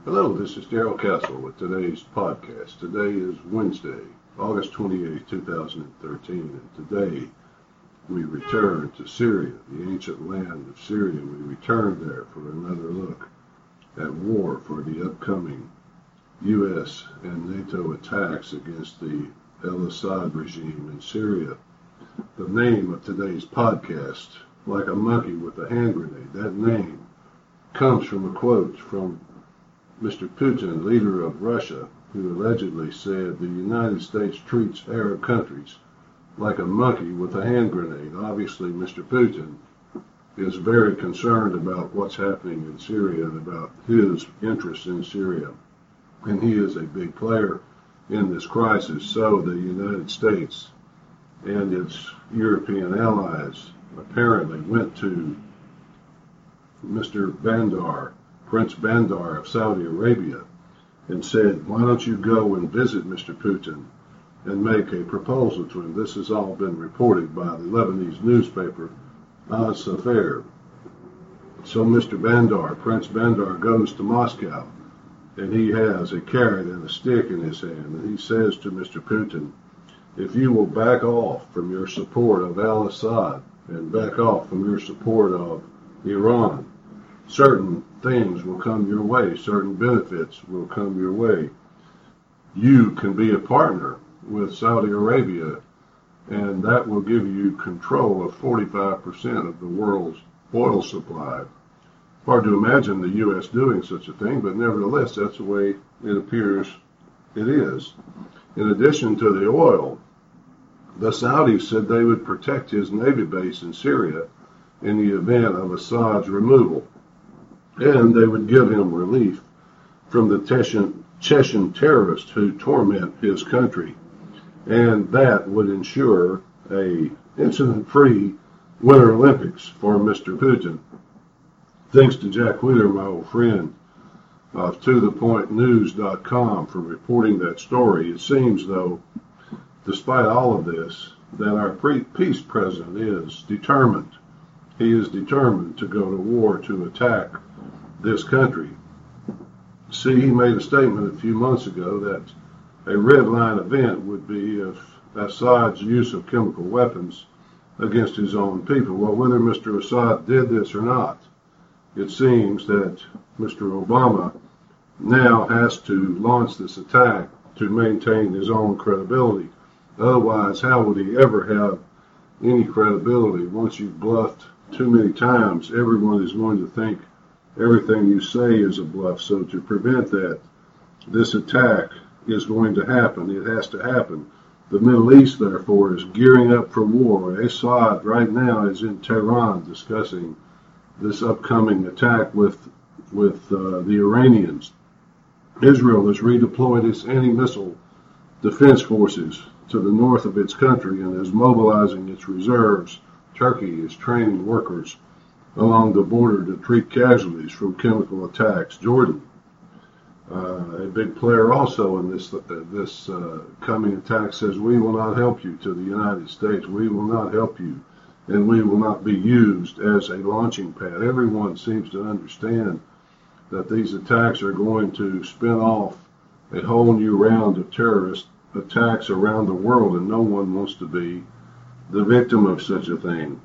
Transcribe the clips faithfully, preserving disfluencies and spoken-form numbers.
Hello, this is Darrell Castle with today's podcast. Today is Wednesday, August twenty-eighth, two thousand thirteen, and today we return to Syria, the ancient land of Syria. We return there for another look at war for the upcoming U S and NATO attacks against the al-Assad regime in Syria. The name of today's podcast, Like a Monkey with a Hand Grenade, that name comes from a quote from Mister Putin, leader of Russia, who allegedly said the United States treats Arab countries like a monkey with a hand grenade. Obviously, Mister Putin is very concerned about what's happening in Syria and about his interest in Syria. And he is a big player in this crisis. So the United States and its European allies apparently went to Mister Bandar, Prince Bandar of Saudi Arabia, and said, why don't you go and visit Mister Putin and make a proposal to him? This has all been reported by the Lebanese newspaper Al-Safair. So Mister Bandar, Prince Bandar, goes to Moscow, and he has a carrot and a stick in his hand, and he says to Mister Putin, if you will back off from your support of al-Assad and back off from your support of Iran, certain things will come your way, certain benefits will come your way. You can be a partner with Saudi Arabia, and that will give you control of forty-five percent of the world's oil supply. Hard to imagine the U S doing such a thing, but nevertheless, that's the way it appears it is. In addition to the oil, the Saudis said they would protect his navy base in Syria in the event of Assad's removal, and they would give him relief from the Chechen, Chechen terrorists who torment his country, and that would ensure a incident-free Winter Olympics for Mister Putin. Thanks to Jack Wheeler, my old friend of to the point news dot com, for reporting that story. It seems, though, despite all of this, that our peace president is determined. He is determined to go to war to attack this country. See, he made a statement a few months ago that a red line event would be if Assad's use of chemical weapons against his own people. Well, whether Mister Assad did this or not, it seems that Mister Obama now has to launch this attack to maintain his own credibility. Otherwise, how would he ever have any credibility? Once you've bluffed too many times, everyone is going to think everything you say is a bluff. So to prevent that, this attack is going to happen. It has to happen. The Middle East, therefore, is gearing up for war. Assad right now is in Tehran discussing this upcoming attack with with uh, the Iranians. Israel has redeployed its anti-missile defense forces to the north of its country and is mobilizing its reserves. Turkey is training workers along the border to treat casualties from chemical attacks. Jordan, uh, a big player also in this uh, this uh, coming attack, says, we will not help you to the United States. We will not help you, and we will not be used as a launching pad. Everyone seems to understand that these attacks are going to spin off a whole new round of terrorist attacks around the world, and no one wants to be the victim of such a thing.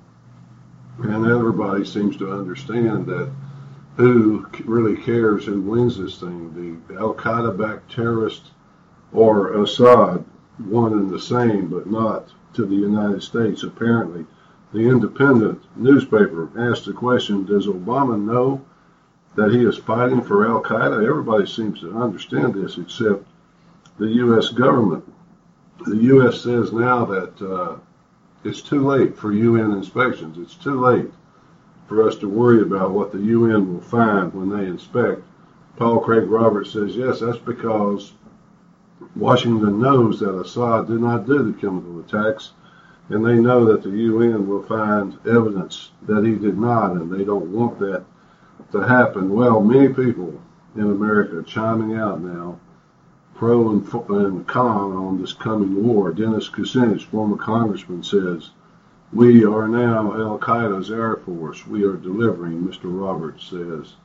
And everybody seems to understand that who really cares who wins this thing, the Al-Qaeda-backed terrorist or Assad, one and the same, but not to the United States. Apparently, the Independent newspaper asked the question, does Obama know that he is fighting for Al-Qaeda? Everybody seems to understand this except the U S government. The U S says now that uh, it's too late for U N inspections. It's too late for us to worry about what the U N will find when they inspect. Paul Craig Roberts says, yes, that's because Washington knows that Assad did not do the chemical attacks, and they know that the U N will find evidence that he did not, and they don't want that to happen. Well, many people in America are chiming out now, pro and, and con on this coming war. Dennis Kucinich, former congressman, says, we are now Al-Qaeda's Air Force. We are delivering, Mister Roberts says.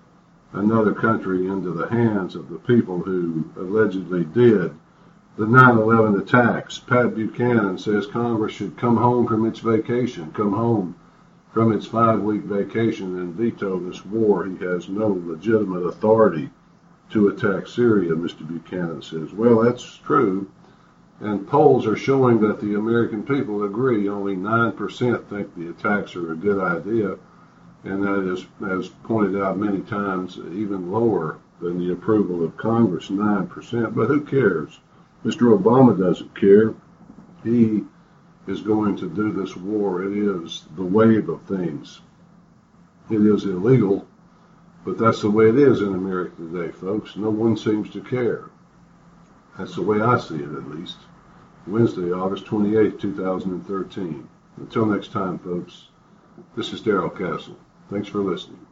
another country into the hands of the people who allegedly did the nine eleven attacks. Pat Buchanan says Congress should come home from its vacation, come home from its five-week vacation and veto this war. He has no legitimate authority to attack Syria, Mister Buchanan says. Well, that's true. And polls are showing that the American people agree. Only nine percent think the attacks are a good idea. And that is, as pointed out many times, even lower than the approval of Congress, nine percent. But who cares? Mister Obama doesn't care. He is going to do this war. It is the wave of things. It is illegal, but that's the way it is in America today, folks. No one seems to care. That's the way I see it, at least. Wednesday, August twenty-eighth, two thousand thirteen. Until next time, folks, this is Darrell Castle. Thanks for listening.